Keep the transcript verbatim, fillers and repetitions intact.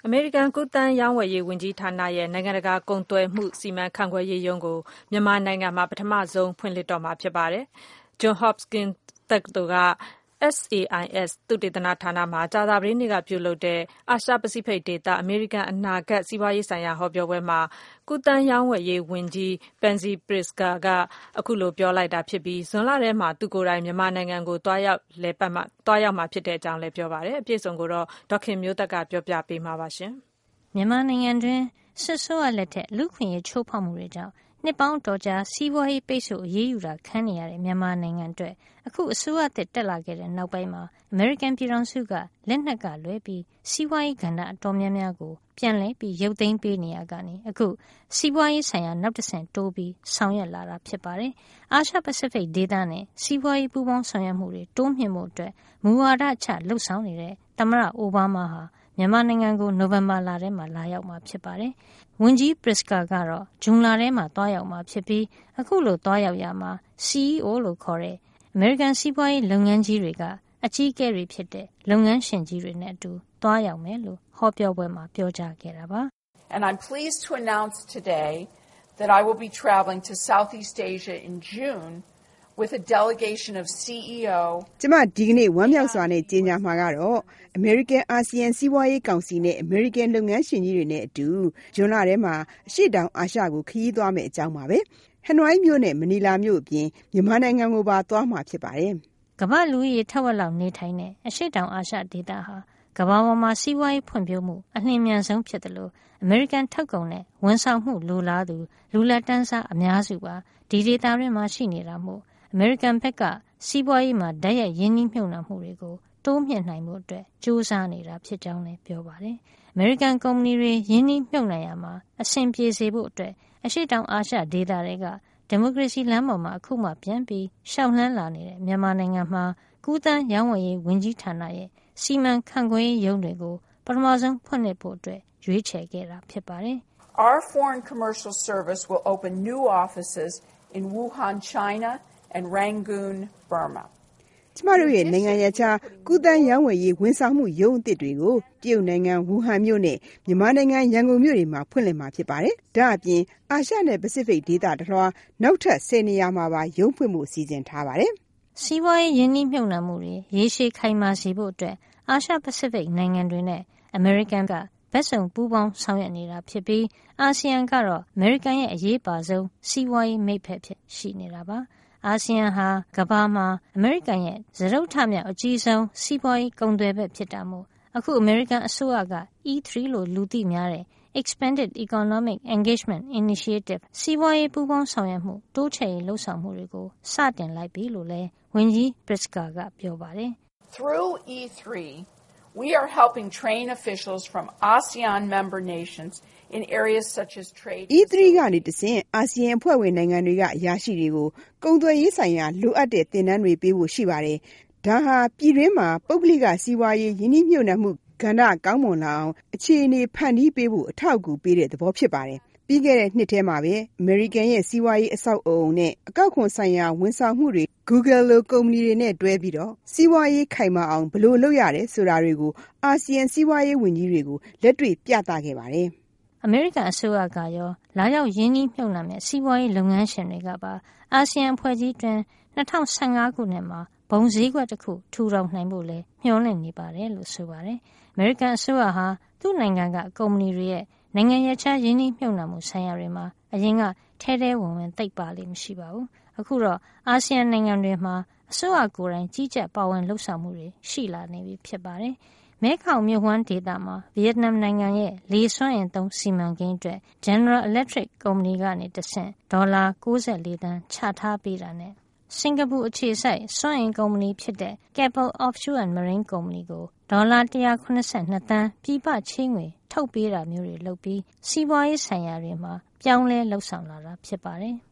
အမေရိကန်ကူးသန်းရောင်းဝယ်ရေးဝန်ကြီးဌာနရဲ့နိုင်ငံတကာကုန်သွယ်မှုစီမံခန့်ခွဲရေးရုံးကိုမြန်မာနိုင်ငံမှာပထမဆုံးဖွင့်လှစ်တော့မှာဖြစ်ပါတယ်။ Johns Hopkins တက္ကသိုလ်က S A I S သုတေသနဌာနမှာကြာသပတေးနေ့ကပြုလုပ်တဲ့အာရှပစိဖိတ်ဒေသအမေရိကန်အနာဂတ်စီးပွားရေးဆိုင်ရာဟောပြောပွဲမှာကူးသန်းရောင်းဝယ်ရေးဝန်ကြီး Pansy Pritzker ကအခုလိုပြောလိုက်တာဖြစ်ပြီးဇွန်လထဲမှာသူကိုယ်တိုင်မြန်မာနိုင်ငံကိုသွားရောက်လည်ပတ်မှာသွားရောက်မှာဖြစ်တဲ့အကြောင်းလည်းပြောပါတယ်။အပြည့်အစုံကိုတော့ဒေါက်ခင်မျိုးသက်ကပြောပြပေးမှာပါရှင်။မြန်မာနိုင်ငံတွင်စစ်ဆိုးရလက်ထက်လူခွင့်ရေးချိုးဖောက်မှုတွေကြောင့်နှစ်ပေါင်းတော်ကြာစီးပွားရေးပိတ်ဆို့အရေးယူတာခံနေရတဲ့မြန်မာနိုင်ငံအတွက်အခုအစိုးရသစ်တက်လာခဲ့တဲ့နောက်ပိုင်းမှာအမေရိကန်ပြည်ထောင်စုကလက်နက်ကလွဲပြီးစီးပွားရေးကဏ္ဍအတော်များများကိုပြန်လည်ပြီးရုပ်သိမ်းပေးနေရကနေအခုစီးပွားရေးဆိုင်ရာနောက်တစ်ဆင့်တိုးပြီးဆောင်ရွက်လာတာဖြစ်ပါတယ်။အာရှပစိဖိတ်ဒေသနဲ့စီးပွားရေးပူးပေါင်းဆောင်ရွက်မှုတွေတိုးမြှင့်ဖို့အတွက်မူဝါဒချလှုပ်ဆောင်နေတဲ့သမ္မတအိုဘားမားဟာမြန်မာနိုင်ငံကိုနိုဝင်ဘာလထဲမှာလာရောက်မှာဖြစ်ပါတယ်။ဝန်ကြီး Pritzker ကတော့ဇွန်လထဲမှာသွားရောက်မှာဖြစ်ပြီးအခုလိုသွားရောက်ရမှာ C E O လို့ခေါ်တဲ့အမေရိကန်စီးပွားရေးလုပ်ငန်းကြီးတွေကအကြီးအကဲတွေဖြစ်တဲ့လုပ်ငန်းရှင်ကြီးတွေနဲ့အတူသွားရောက်မယ်လို့ဟောပြောပွဲမှာပြောကြားခဲ့တာပါ။ And I'm pleased to announce today that I will be traveling to Southeast Asia in June with a delegation of C E O ကျမဒီကနေ့ဝမ်းမြောက်စွာနဲ့ကြေညာမှာကတော့ American ASEAN စီးပွားရေးကောင်စီနဲ့ American လုပ်ငန်းရှင်ကြီးတွေနဲ့အတူဇွန်လထဲမှာအရှေ့တောင်အာရှကိုခရီးသွားမယ်အကြောင်းပါပဲ။ဟနွိုင်းမြို့နဲ့မနီလာမြို့အပြင်မြန်မာနိုင်ငံကိုပါသွားမှာဖြစ်ပါတယ်။ကမ္ဘာလူဦးရေထက်ဝက်လောက်နေထိုင်တဲ့အရှေ့တောင်အာရှဒေသဟာကမ္ဘာပေါ်မှာစီးပွားရေးဖွံ့ဖြိုးမှုအလျင်အမြန်ဆုံးဖြစ်တယ်လို့အမေရိကန်ထုတ်ကုန်နဲ့ဝန်ဆောင်မှုလိုလားသူလူလက်တန်းစားအများစုပါဒီဒေသတွင်မှာရှိနေတာမို့အမေရိကန်ဘက်ကစီးပွားရေးမှာဓာတ်ရိုက်ရင်းနှီးမြှုပ်နှံမှုတွေကိုတိုးမြှင့်နိုင်မှုအတွက်ကြိုးစားနေတာဖြစ်ကြောင်းလည်းပြောပါတယ်။အမေရိကန်ကုမ္ပဏီတွေရင်းနှီးမြှုပ်နှံရမှာအဆင်ပြေစေဖို့အတွက်အရှေ့တောင်အာရှဒေသတွေကဒီမိုကရေစီလမ်းပေါ်မှာအခုမှပြန်ပြီးရှောက်လှမ်းလာနေတဲ့မြန်မာနိုင်ငံမှာကူးသန်းရောင်းဝယ်ရေးဝန်ကြီးဌာနရဲ့စီမံခန့်ခွဲရေးရုံးတွေကိုပထမဆုံးဖွင့်လှစ်ဖို့အတွက်ရွေးချယ်ခဲ့တာဖြစ်ပါတယ်။ Our foreign commercial service will open new offices in Wuhan, China and Rangoon, Burma. ကျမတို့ရဲ့နိုင်ငံရခြားကူးသန်းရောင်းဝယ်ရေးဝန်ဆောင်မှုရုံးအသစ်တွေကိုတရုတ်နိုင်ငံဝူဟန်မြို့နဲ့မြန်မာနိုင်ငံရန်ကုန်မြို့တွေမှာဖွင့်လှစ်မှာဖြစ်ပါတယ်။ဒါအပြင်အာရှနဲ့ပစိဖိတ်ဒေသတလွှားနောက်ထပ်ဆယ်နေရာမှာပါရုံးဖွင့်ဖို့စီစဉ်ထားပါတယ်။စီးပွားရေးရင်းနှီးမြှုပ်နှံမှုတွေရေရှည်ခိုင်မာစေဖို့အတွက်အာရှပစိဖိတ်နိုင်ငံတွေနဲ့အမေရိကန်ကဘက်စုံပူးပေါင်းဆောင်ရွက်နေတာဖြစ်ပြီးအာဆီယံကတော့အမေရိကန်ရဲ့အရေးပါဆုံးစီးပွားရေးမိတ်ဖက်ဖြစ်ရှိနေတာပါ။အာဆီယံဟာကမ္ဘာမှာအမေရိကန်ရဲ့စတုတ္ထမြောက်အကြီးဆုံးစီးပွားရေးကုန်သွယ်ဘက်ဖြစ်တာမို့အခုအမေရိကန်အစိုးရက E three လို့လူသိများတဲ့ Expanded Economic Engagement Initiative စီးပွားရေးပူးပေါင်းဆောင်ရွက်မှုတိုးချဲ့ရေးလှုပ်ဆောင်မှုတွေကိုစတင်လိုက်ပြီလို့လည်းဝန်ကြီး Pritzker ကပြောပါတယ်။ Through E three, we are helping train officials from ASEAN member nations in areas such as trade. E three ကနေတဆင့်အာဆီယံအဖွဲ့ဝင်နိုင်ငံတွေကအရာရှိတွေကိုကုန်သွယ်ရေးဆိုင်ရာလိုအပ်တဲ့သင်တန်းတွေပေးဖို့ရှိပါတယ်။ဒါဟာပြည်တွင်းမှာပုဂ္ဂလိကစီးပွားရေးယင်းနှိမ့်မြှုပ်နှံမှုကဏ္ဍကောင်းမွန်လာအောင်အခြေအနေဖန်တီးပေးဖို့အထောက်အကူပေးတဲ့သဘောဖြစ်ပါတယ်။ပြီးခဲ့တဲ့နှစ်ထဲမှာပဲအမေရိကန်ရဲ့စီးပွားရေးအဆောက်အအုံနဲ့အကောက်ခွန်ဆိုင်ရာဝန်ဆောင်မှုတွေ Google လိုကုမ္ပဏီတွေနဲ့တွဲပြီးတော့စီးပွားရေးခိုင်မာအောင်ဘယ်လိုလုပ်ရတယ်ဆိုတာတွေကိုအာဆီယံစီးပွားရေးဝန်ကြီးတွေကိုလက်တွေ့ပြသခဲ့ပါတယ်။အမေရိကန်အစိုးရကရောလာရောက်ရင်းနှီးမြှုပ်နှံတဲ့စီးပွားရေးလုပ်ငန်းရှင်တွေကပါအာဆီယံအဖွဲ့ကြီးတွင်၂၀၁၅ခုနှစ်မှာဘုံစည်းကွက်တစ်ခုထူထောင်နိုင်ဖို့လဲမျှော်လင့်နေပါတယ်လို့ဆိုပါတယ်။အမေရိကန်အစိုးရဟာသူ့နိုင်ငံကကုမ္ပဏီတွေရဲ့နိုင်ငံရခြားရင်းနှီးမြှုပ်နှံမှုဆိုင်ရာတွေမှာအရင်ကထဲထဲဝင်ဝင်သိပ်ပါလိမ့်မရှိပါဘူး။အခုတော့အာဆီယံနိုင်ငံတွေမှာအစိုးရကိုယ်တိုင်ကြီးကြပ်ပါဝင်လှုပ်ဆောင်မှုတွေရှိလာနေပြီဖြစ်ပါတယ်။မဲခေါင်မြစ်ဝှမ်းဒေသမှာဗီယက်နမ်နိုင်ငံရဲ့လေစွမ်းအင်သုံးစီမံကိန်းအတွက် General Electric ကုမ္ပဏီကနေတဆင့်ဒေါ်လာ၉၄သန်းချထားပေးတာနဲ့စင်ကာပူအခြေစိုက်စွမ်းအင်ကုမ္ပဏီဖြစ်တဲ့ Keppel Offshore and Marine ကုမ္ပဏီကိုဒေါ်လာ၁၇၂သန်းပြည်ပချေးငွေထုတ်ပေးတာမျိုးတွေလုပ်ပြီးစီးပွားရေးဆိုင်ရာတွေမှာပြောင်းလဲလှုပ်ဆောင်လာတာဖြစ်ပါတယ်။